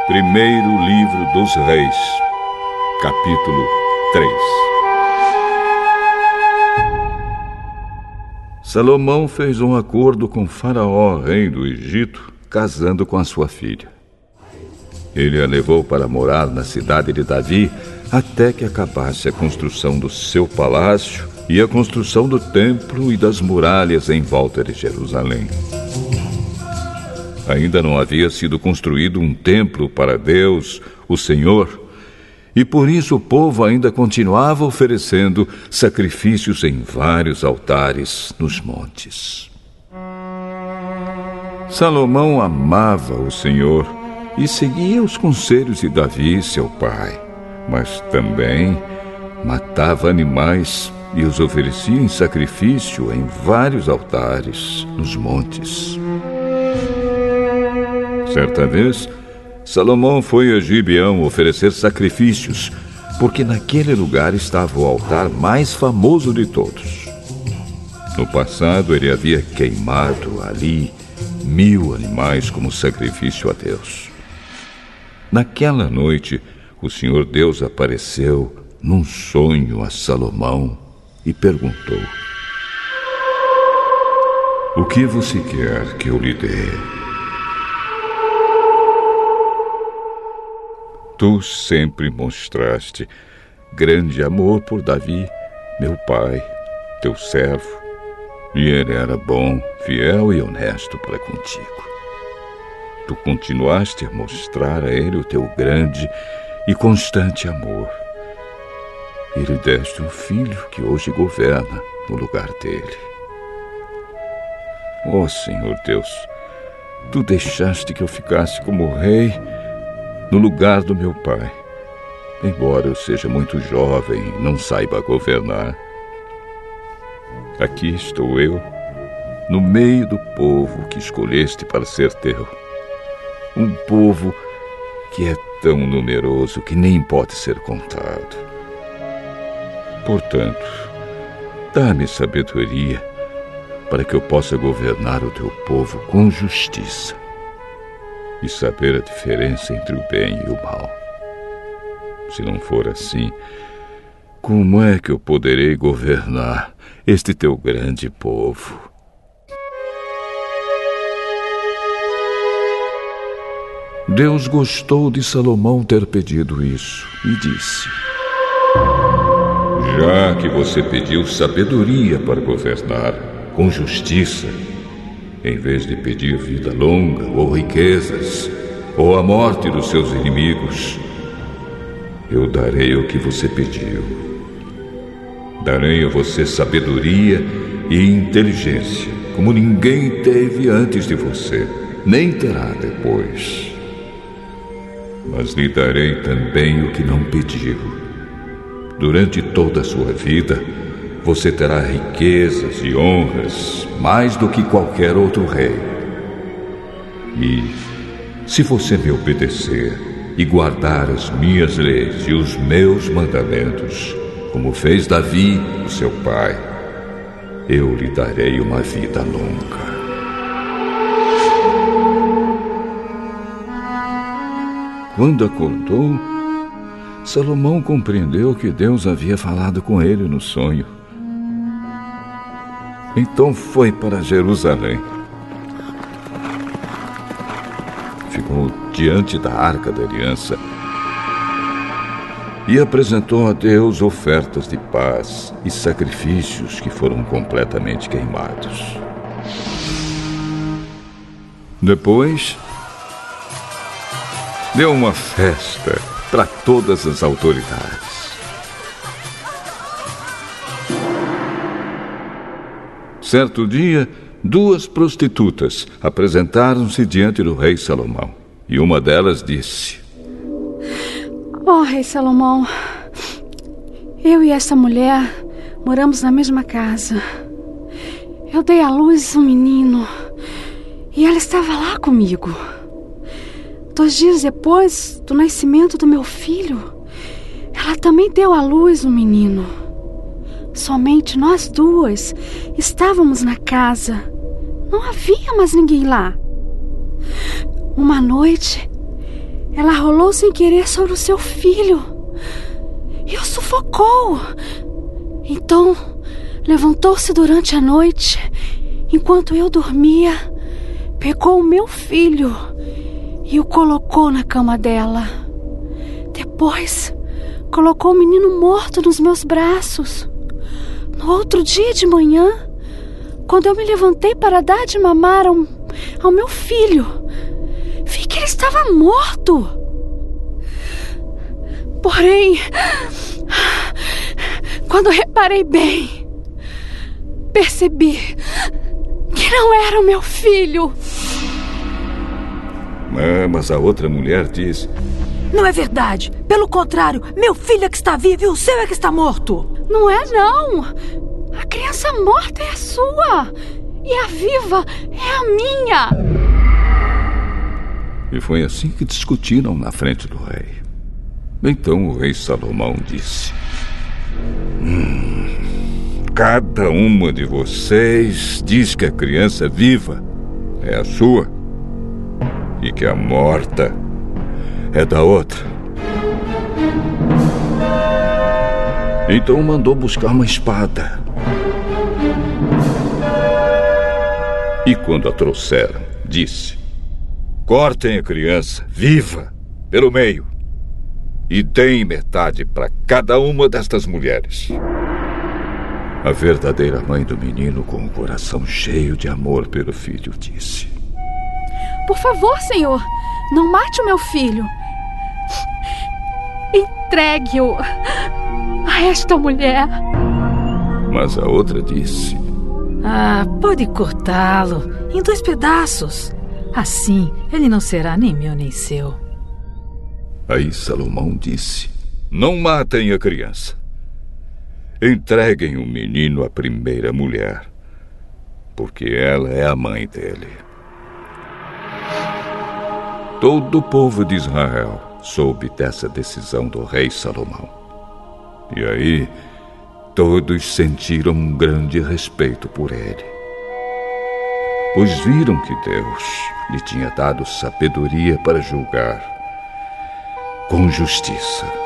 Primeiro livro dos Reis, capítulo 3. Salomão fez um acordo com Faraó, rei do Egito, casando com a sua filha. Ele a levou para morar na cidade de Davi até que acabasse a construção do seu palácio e a construção do templo e das muralhas em volta de Jerusalém. Ainda não havia sido construído um templo para Deus, o Senhor, e por isso o povo ainda continuava oferecendo sacrifícios em vários altares nos montes. Salomão amava o Senhor e seguia os conselhos de Davi, seu pai, mas também matava animais e os oferecia em sacrifício em vários altares nos montes. Certa vez, Salomão foi a Gibeão oferecer sacrifícios, porque naquele lugar estava o altar mais famoso de todos. No passado, ele havia queimado ali 1000 animais como sacrifício a Deus. Naquela noite, o Senhor Deus apareceu num sonho a Salomão e perguntou: "O que você quer que eu lhe dê?" Tu sempre mostraste grande amor por Davi, meu pai, teu servo, e ele era bom, fiel e honesto para contigo. Tu continuaste a mostrar a ele o teu grande e constante amor. E lhe deste um filho que hoje governa no lugar dele. Ó Senhor Deus, tu deixaste que eu ficasse como rei no lugar do meu pai, embora eu seja muito jovem e não saiba governar. Aqui estou eu, no meio do povo que escolheste para ser teu. Um povo que é tão numeroso que nem pode ser contado. Portanto, dá-me sabedoria para que eu possa governar o teu povo com justiça e saber a diferença entre o bem e o mal. Se não for assim, como é que eu poderei governar este teu grande povo? Deus gostou de Salomão ter pedido isso e disse: "Já que você pediu sabedoria para governar com justiça, em vez de pedir vida longa ou riquezas, ou a morte dos seus inimigos, eu darei o que você pediu. Darei a você sabedoria e inteligência, como ninguém teve antes de você, nem terá depois. Mas lhe darei também o que não pediu. Durante toda a sua vida, você terá riquezas e honras, mais do que qualquer outro rei. E, se você me obedecer e guardar as minhas leis e os meus mandamentos, como fez Davi, o seu pai, eu lhe darei uma vida longa." Quando acordou, Salomão compreendeu que Deus havia falado com ele no sonho. Então foi para Jerusalém. Ficou diante da Arca da Aliança e apresentou a Deus ofertas de paz e sacrifícios que foram completamente queimados. Depois, deu uma festa para todas as autoridades. Certo dia, 2 prostitutas apresentaram-se diante do rei Salomão. E uma delas disse: "Ó rei Salomão, eu e essa mulher moramos na mesma casa. Eu dei à luz um menino e ela estava lá comigo. 2 dias depois do nascimento do meu filho, ela também deu à luz um menino. Somente nós 2 estávamos na casa. Não havia mais ninguém lá. Uma noite, Ela rolou sem querer sobre o seu filho e o sufocou. Então, levantou-se durante a noite, enquanto eu dormia, pegou o meu filho e o colocou na cama dela. Depois, colocou o menino morto nos meus braços. No outro dia de manhã, quando eu me levantei para dar de mamar ao meu filho, vi que ele estava morto. Porém, quando reparei bem, percebi que não era o meu filho. Mas a outra mulher disse: Não é verdade. Pelo contrário, meu filho é que está vivo e o seu é que está morto. Não é, não. A criança morta é a sua e a viva é a minha. E foi assim que discutiram na frente do rei. Então o rei Salomão disse: cada uma de vocês diz que a criança viva é a sua e que a morta é da outra. Então mandou buscar uma espada. E quando a trouxeram, disse: cortem a criança viva pelo meio e deem metade para cada uma destas mulheres. A verdadeira mãe do menino, com o coração cheio de amor pelo filho, disse: por favor, senhor, não mate o meu filho. Entregue-o a esta mulher. Mas a outra disse: pode cortá-lo em 2 pedaços. Assim, ele não será nem meu nem seu. Aí Salomão disse: não matem a criança. Entreguem o menino à primeira mulher, porque ela é a mãe dele. Todo o povo de Israel soube dessa decisão do rei Salomão. E aí, todos sentiram um grande respeito por ele, pois viram que Deus lhe tinha dado sabedoria para julgar com justiça.